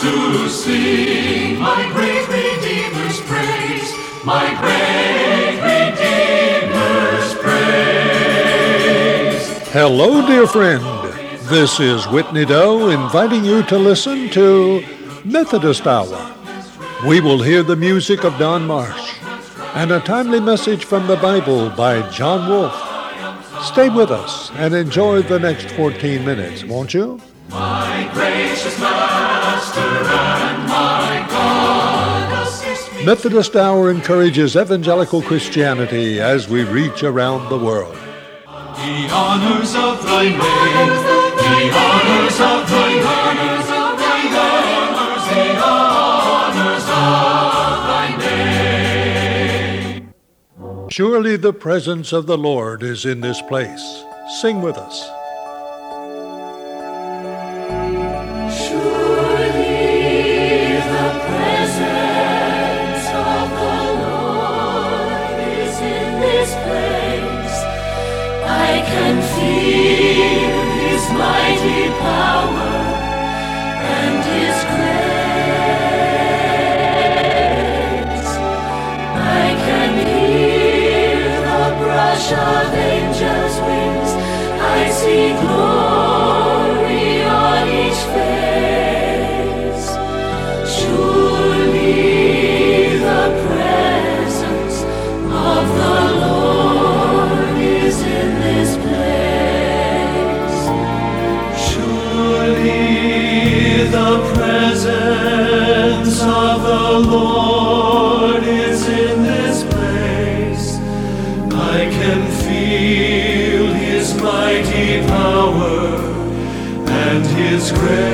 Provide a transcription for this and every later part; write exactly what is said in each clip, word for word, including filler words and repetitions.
to sing my great Redeemer's praise, my great Redeemer's praise. Hello, dear friend. This is Whitney Doe inviting you to listen to Methodist Hour. We will hear the music of Don Marsh and a timely message from the Bible by John Wolfe. Stay with us and enjoy the next fourteen minutes, won't you? My gracious Master and my God, assist me. Methodist Hour encourages evangelical Christianity as we reach around the world. The honors of thy name, the honors of thy honors of thy honors, the honors of thy name. Surely the presence of the Lord is in this place. Sing with us. Mighty power and His grace. I can hear the brush of angels' wings. I see glory on each face. Surely the presence of the Lord is in this place. The presence of the Lord is in this place. I can feel His mighty power and His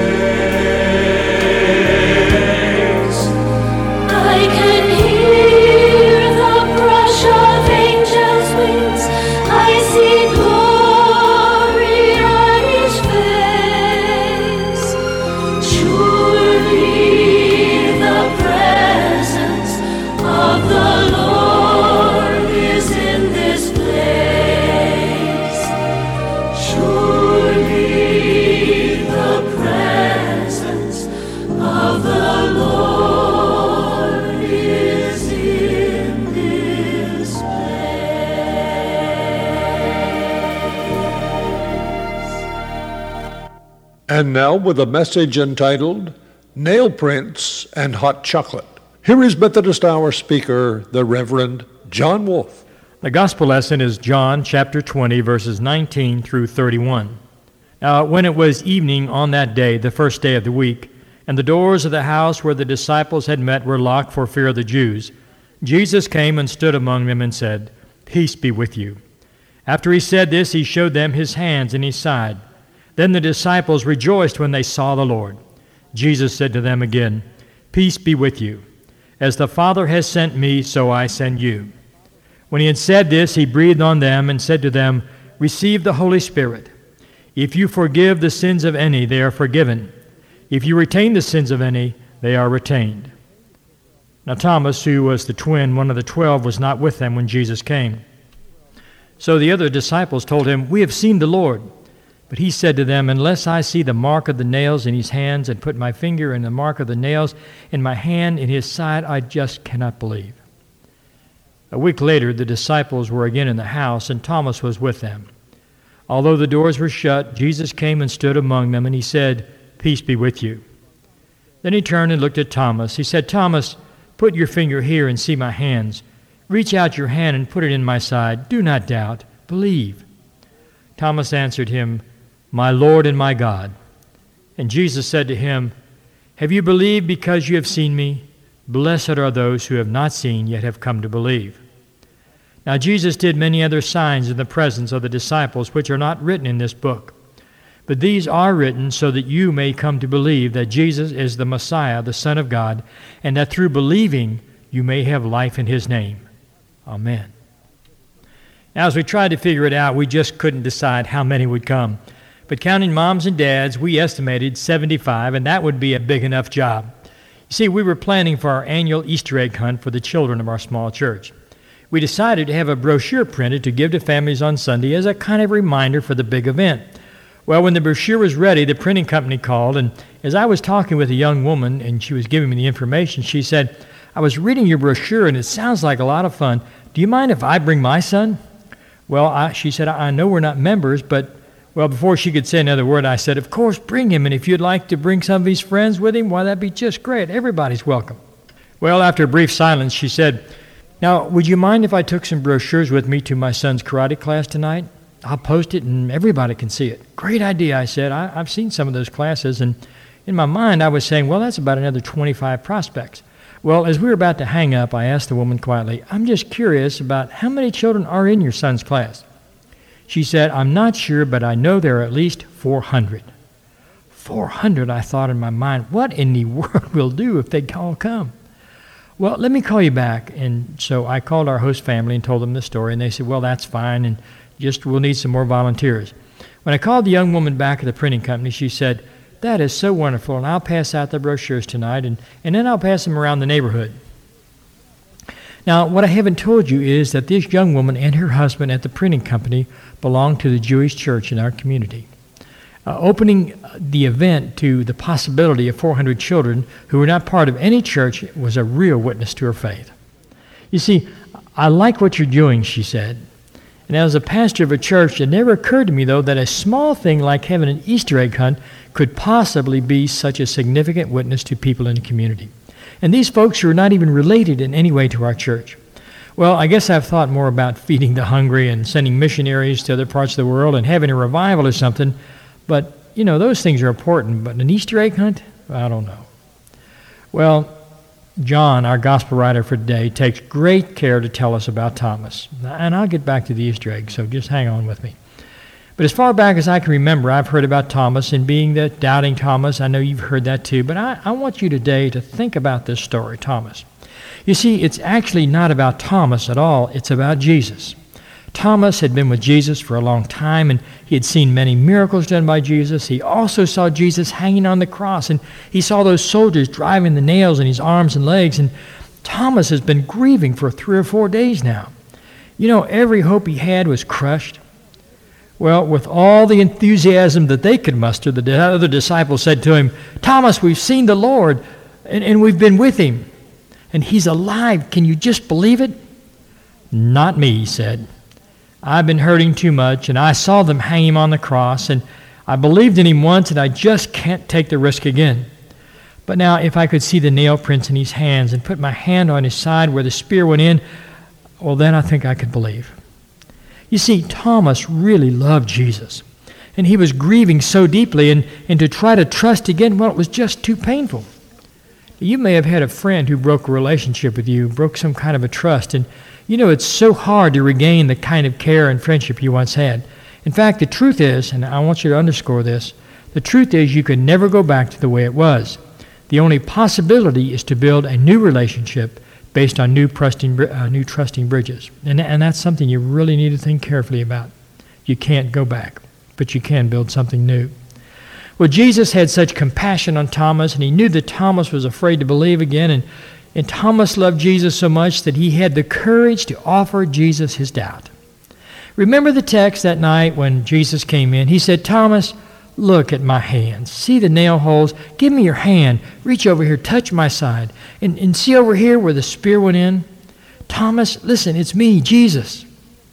grace. I can hear the brush of angels' wings. I see glory on each face. Surely the presence of the Lord is in this place. Surely the presence of the Lord is in this place. And now with a message entitled Nail Prints and Hot Chocolate. Here is Methodist Hour speaker, the Reverend John Wolfe. The gospel lesson is John chapter twenty, verses nineteen through thirty-one. Now, when it was evening on that day, the first day of the week, and the doors of the house where the disciples had met were locked for fear of the Jews, Jesus came and stood among them and said, "Peace be with you." After he said this, he showed them his hands and his side. Then the disciples rejoiced when they saw the Lord. Jesus said to them again, "Peace be with you. As the Father has sent me, so I send you." When he had said this, he breathed on them and said to them, "Receive the Holy Spirit. If you forgive the sins of any, they are forgiven. If you retain the sins of any, they are retained." Now Thomas, who was the twin, one of the twelve, was not with them when Jesus came. So the other disciples told him, "We have seen the Lord." But he said to them, "Unless I see the mark of the nails in his hands and put my finger in the mark of the nails in my hand in his side, I just cannot believe." A week later, the disciples were again in the house, and Thomas was with them. Although the doors were shut, Jesus came and stood among them, and he said, "Peace be with you." Then he turned and looked at Thomas. He said, "Thomas, put your finger here and see my hands. Reach out your hand and put it in my side. Do not doubt, believe." Thomas answered him, "My Lord and my God." And Jesus said to him, "Have you believed because you have seen me? Blessed are those who have not seen yet have come to believe." Now Jesus did many other signs in the presence of the disciples, which are not written in this book. But these are written so that you may come to believe that Jesus is the Messiah, the Son of God, and that through believing you may have life in His name. Amen. Now, as we tried to figure it out, we just couldn't decide how many would come. But counting moms and dads, we estimated seventy-five, and that would be a big enough job. You see, we were planning for our annual Easter egg hunt for the children of our small church. We decided to have a brochure printed to give to families on Sunday as a kind of reminder for the big event. Well, when the brochure was ready, the printing company called, and as I was talking with a young woman and she was giving me the information, she said, "I was reading your brochure and it sounds like a lot of fun. Do you mind if I bring my son?" Well, I, she said, "I know we're not members, but..." Well, before she could say another word, I said, "Of course, bring him, and if you'd like to bring some of his friends with him, why, that'd be just great. Everybody's welcome." Well, after a brief silence, she said, "Now, would you mind if I took some brochures with me to my son's karate class tonight? I'll post it and everybody can see it." "Great idea," I said. I, I've seen some of those classes, and in my mind I was saying, well, that's about another twenty-five prospects. Well, as we were about to hang up, I asked the woman quietly, "I'm just curious about how many children are in your son's class." She said, "I'm not sure, but I know there are at least four hundred. four hundred, I thought in my mind. What in the world will do if they all come? Well, let me call you back. And so I called our host family and told them the story, and they said, "Well, that's fine, and just we'll need some more volunteers." When I called the young woman back at the printing company, she said, "That is so wonderful, and I'll pass out the brochures tonight, and, and then I'll pass them around the neighborhood." Now, what I haven't told you is that this young woman and her husband at the printing company belong to the Jewish church in our community. Uh, opening the event to the possibility of four hundred children who were not part of any church was a real witness to her faith. You see, "I like what you're doing," she said. "And as a pastor of a church, it never occurred to me, though, that a small thing like having an Easter egg hunt could possibly be such a significant witness to people in the community. And these folks who are not even related in any way to our church. Well, I guess I've thought more about feeding the hungry and sending missionaries to other parts of the world and having a revival or something. But, you know, those things are important. But an Easter egg hunt? I don't know." Well, John, our gospel writer for today, takes great care to tell us about Thomas. And I'll get back to the Easter egg, so just hang on with me. But as far back as I can remember, I've heard about Thomas and being the doubting Thomas. I know you've heard that too. But I, I want you today to think about this story, Thomas. You see, it's actually not about Thomas at all. It's about Jesus. Thomas had been with Jesus for a long time, and he had seen many miracles done by Jesus. He also saw Jesus hanging on the cross, and he saw those soldiers driving the nails in his arms and legs. And Thomas has been grieving for three or four days now. You know, every hope he had was crushed. Well, with all the enthusiasm that they could muster, the other disciples said to him, "Thomas, we've seen the Lord, and, and we've been with him. And he's alive. Can you just believe it?" "Not me," he said. "I've been hurting too much, and I saw them hang him on the cross, and I believed in him once, and I just can't take the risk again. But now if I could see the nail prints in his hands and put my hand on his side where the spear went in, well, then I think I could believe." You see, Thomas really loved Jesus, and he was grieving so deeply, and, and to try to trust again, well, it was just too painful. You may have had a friend who broke a relationship with you, broke some kind of a trust, and you know it's so hard to regain the kind of care and friendship you once had. In fact, the truth is, and I want you to underscore this, the truth is you can never go back to the way it was. The only possibility is to build a new relationship based on new trusting, uh, new trusting bridges. And, and that's something you really need to think carefully about. You can't go back, but you can build something new. Well, Jesus had such compassion on Thomas, and he knew that Thomas was afraid to believe again, and, and Thomas loved Jesus so much that he had the courage to offer Jesus his doubt. Remember the text that night when Jesus came in? He said, "Thomas, look at my hands. See the nail holes? Give me your hand. Reach over here, touch my side. And, and see over here where the spear went in? Thomas, listen, it's me, Jesus.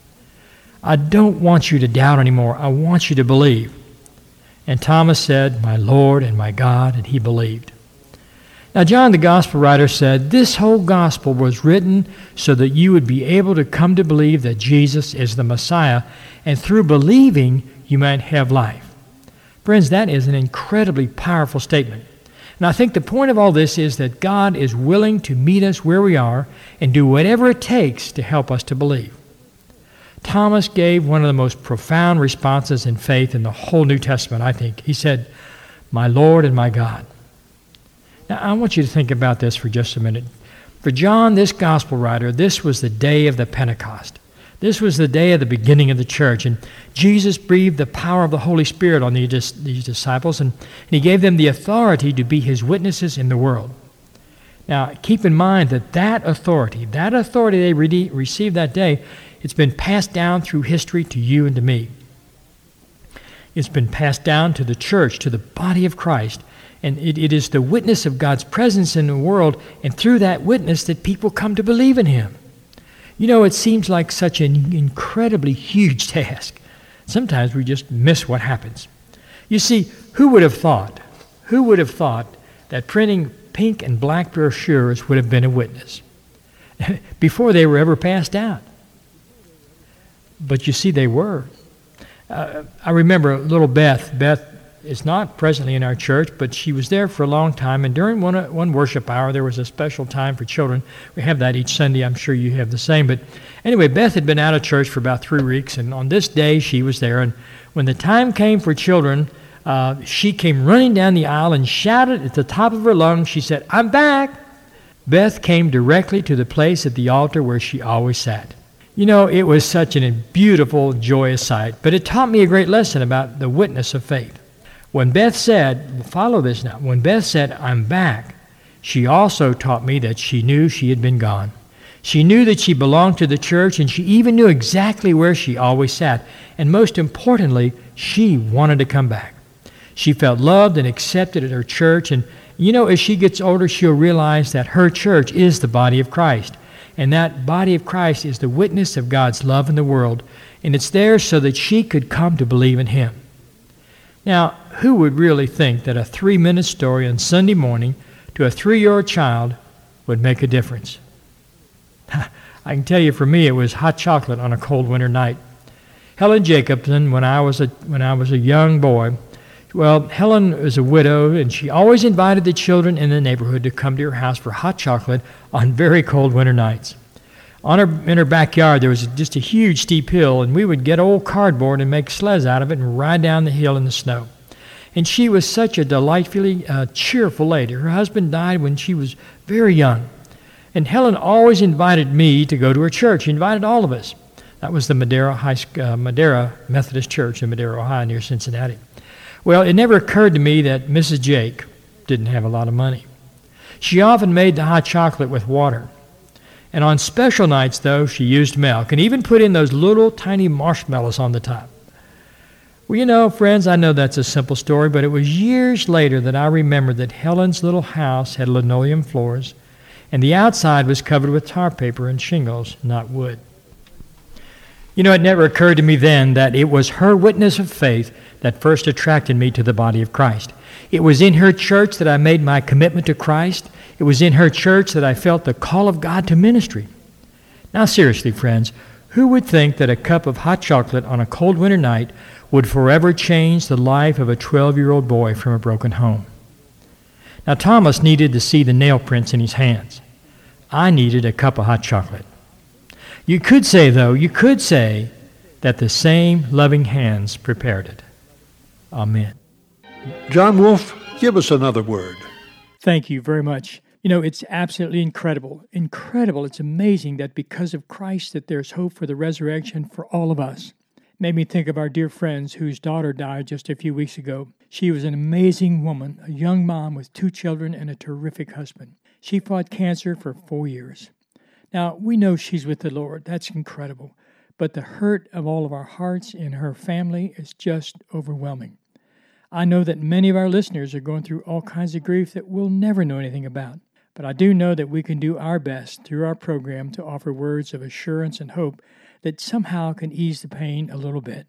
I don't want you to doubt anymore. I want you to believe." And Thomas said, "My Lord and my God," and he believed. Now, John, the gospel writer, said, this whole gospel was written so that you would be able to come to believe that Jesus is the Messiah, and through believing, you might have life. Friends, that is an incredibly powerful statement. And I think the point of all this is that God is willing to meet us where we are and do whatever it takes to help us to believe. Thomas gave one of the most profound responses in faith in the whole New Testament, I think. He said, "My Lord and my God." Now, I want you to think about this for just a minute. For John, this gospel writer, this was the day of the Pentecost. This was the day of the beginning of the church, and Jesus breathed the power of the Holy Spirit on these disciples, and he gave them the authority to be his witnesses in the world. Now, keep in mind that that authority, that authority they re- received that day, it's been passed down through history to you and to me. It's been passed down to the church, to the body of Christ. And it, it is the witness of God's presence in the world, and through that witness that people come to believe in Him. You know, it seems like such an incredibly huge task. Sometimes we just miss what happens. You see, who would have thought, who would have thought that printing pink and black brochures would have been a witness before they were ever passed out? But you see, they were. Uh, I remember little Beth. Beth is not presently in our church, but she was there for a long time. And during one one worship hour, there was a special time for children. We have that each Sunday. I'm sure you have the same. But anyway, Beth had been out of church for about three weeks, and on this day she was there. And when the time came for children, uh, she came running down the aisle and shouted at the top of her lungs. She said, "I'm back!" Beth came directly to the place at the altar where she always sat. You know, it was such a beautiful, joyous sight, but it taught me a great lesson about the witness of faith. When Beth said, follow this now, when Beth said, "I'm back," she also taught me that she knew she had been gone. She knew that she belonged to the church, and she even knew exactly where she always sat. And most importantly, she wanted to come back. She felt loved and accepted at her church, and you know, as she gets older, she'll realize that her church is the body of Christ. And that body of Christ is the witness of God's love in the world, and it's there so that she could come to believe in Him. Now, who would really think that a three-minute story on Sunday morning to a three-year-old child would make a difference? I can tell you, for me, it was hot chocolate on a cold winter night. Helen Jacobson, when I was a when I was a young boy, well, Helen was a widow, and she always invited the children in the neighborhood to come to her house for hot chocolate on very cold winter nights. On her, in her backyard, there was just a huge steep hill, and we would get old cardboard and make sleds out of it and ride down the hill in the snow. And she was such a delightfully uh, cheerful lady. Her husband died when she was very young. And Helen always invited me to go to her church. She invited all of us. That was the Madera, High, uh, Madera Methodist Church in Madera, Ohio, near Cincinnati. Well, it never occurred to me that Missus Jake didn't have a lot of money. She often made the hot chocolate with water. And on special nights, though, she used milk and even put in those little tiny marshmallows on the top. Well, you know, friends, I know that's a simple story, but it was years later that I remembered that Helen's little house had linoleum floors, and the outside was covered with tar paper and shingles, not wood. You know, it never occurred to me then that it was her witness of faith that first attracted me to the body of Christ. It was in her church that I made my commitment to Christ. It was in her church that I felt the call of God to ministry. Now, seriously, friends, who would think that a cup of hot chocolate on a cold winter night would forever change the life of a twelve-year-old boy from a broken home? Now, Thomas needed to see the nail prints in his hands. I needed a cup of hot chocolate. You could say, though, you could say that the same loving hands prepared it. Amen. John Wolf, give us another word. Thank you very much. You know, it's absolutely incredible. Incredible. It's amazing that because of Christ that there's hope for the resurrection for all of us. It made me think of our dear friends whose daughter died just a few weeks ago. She was an amazing woman, a young mom with two children and a terrific husband. She fought cancer for four years. Now, we know she's with the Lord. That's incredible. But the hurt of all of our hearts in her family is just overwhelming. I know that many of our listeners are going through all kinds of grief that we'll never know anything about. But I do know that we can do our best through our program to offer words of assurance and hope that somehow can ease the pain a little bit.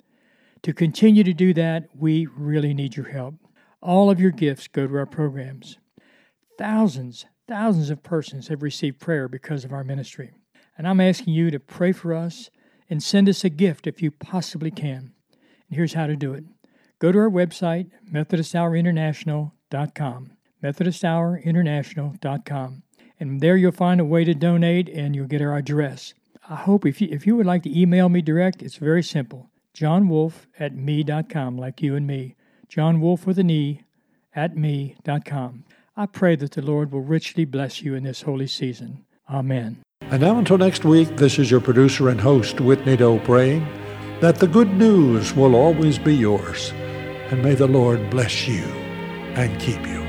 To continue to do that, we really need your help. All of your gifts go to our programs. Thousands, thousands of persons have received prayer because of our ministry. And I'm asking you to pray for us and send us a gift if you possibly can. And here's how to do it. Go to our website, Methodist Hour International dot com, Methodist Hour International dot com. And there you'll find a way to donate, and you'll get our address. I hope if you, if you would like to email me direct, it's very simple. John Wolf at me dot com, like you and me. John Wolf with an E at me dot com. I pray that the Lord will richly bless you in this holy season. Amen. And now until next week, this is your producer and host, Whitney Doe, praying that the good news will always be yours. And may the Lord bless you and keep you.